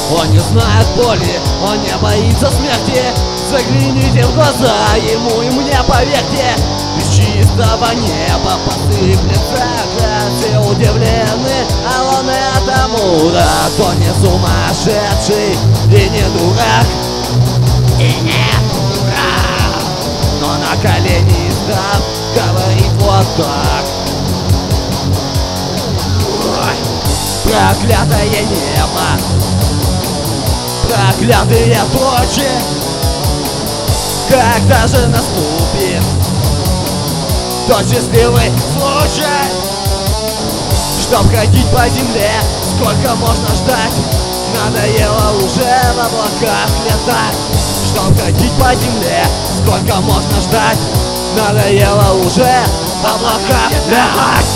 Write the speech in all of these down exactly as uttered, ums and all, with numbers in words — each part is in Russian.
Он не знает боли, он не боится смерти. Загляните в глаза ему и мне поверьте. Из чистого неба посыплется град. Все удивлены, а он этому рад. Он не сумасшедший и не дурак, и не дурак, но на колени став говорит вот так: ой, проклятое небо, проклятые тучи, когда же наступит тот счастливый случай, чтоб ходить по земле, сколько можно ждать? Надоело уже в облаках летать. Чтоб ходить по земле, сколько можно ждать? Надоело уже в облаках летать.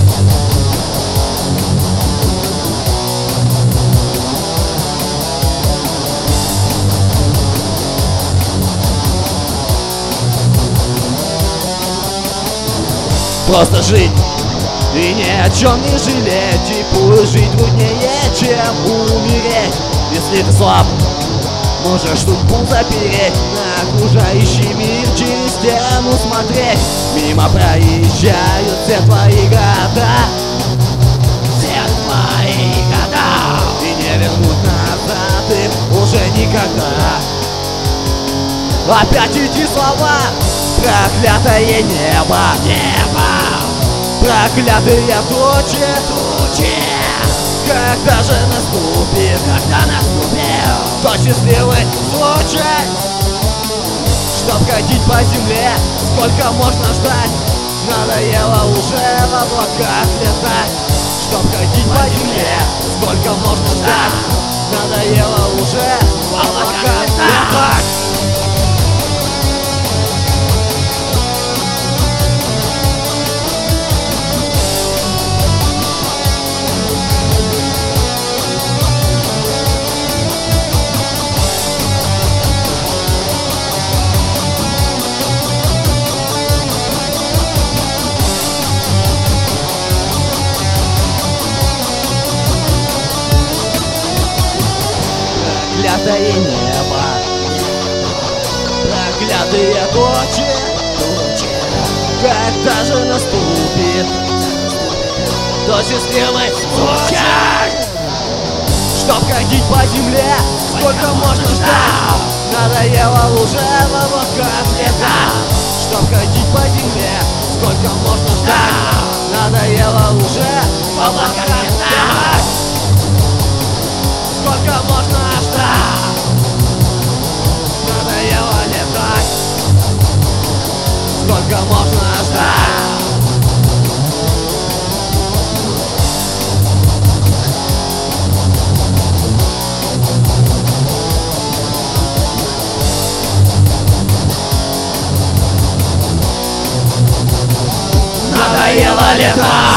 Просто жить и ни о чем не жалеть, и пусть жить труднее, чем умереть. Если ты слаб, можешь судьбу запереть, на окружающий мир через стену смотреть. Мимо проезжают все твои года, все твои года, и не вернуть назад их уже никогда. Опять эти слова: проклятое небо, небо, проклятые тучи, тучи, когда же наступит, когда наступит тот счастливый случай, чтоб ходить по земле, сколько можно ждать? Надоело уже в облаках летать. Чтоб ходить по земле, сколько можно ждать? Надоело уже в облаках летать. Проклятое небо, проклятые тучи, тучи, когда же наступит тот счастливый случай, чтоб ходить по земле, сколько можно ждать? Надоело уже в облаках летать. Чтоб ходить по земле, сколько можно ждать? Надоело уже в облаках летать. Сколько можно ждать? Надоело летать. Сколько можно ждать? Надоело летать.